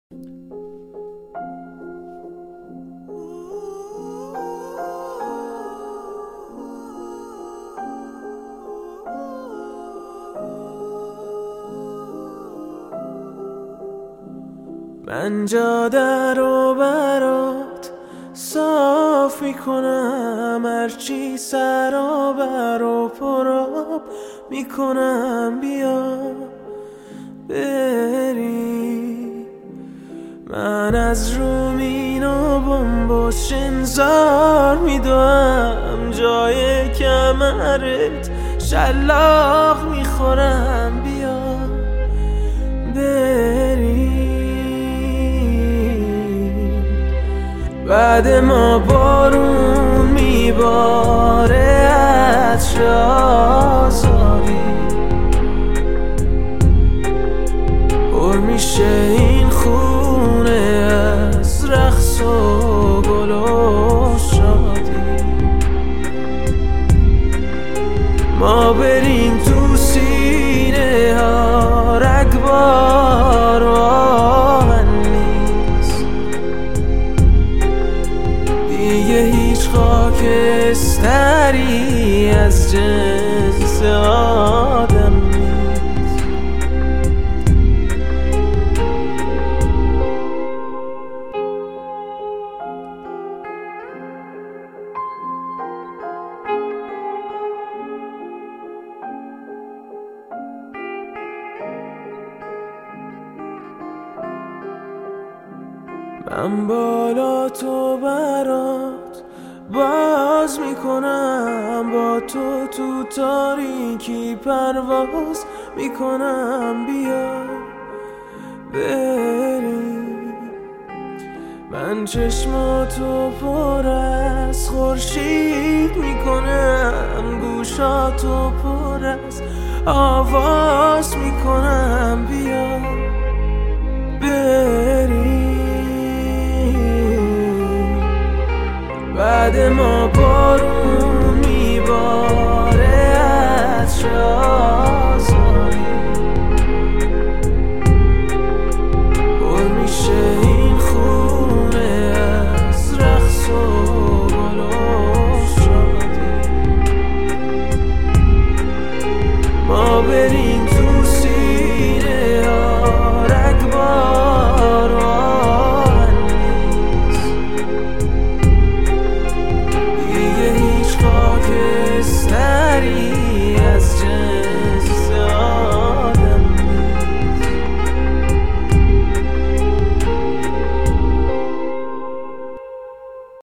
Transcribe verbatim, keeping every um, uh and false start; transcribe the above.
من جاده رو برات صاف میکنم، هرچی سرابر و پراب میکنم، بیا بری. من از رومین و بمبش انذار میدوم، جای کمرت شلاق میخورم، بیا بری. بعد ما بارون میباره عطر آزادی، پر میشه این خونه از رقص و گل و شادی. ما بریم تو سینه ها رگبار و آهن نیست، دیگه هیچ خاکستری از جنس آدم نیست. من بالا تو برات باز میکنم، با تو تو تاریکی پرواز میکنم، بیا بریم. من چشماتو پر از خورشید میکنم، گوشاتو پر از آواز میکنم، بیا بریم. بعد ما بارون میباره عطر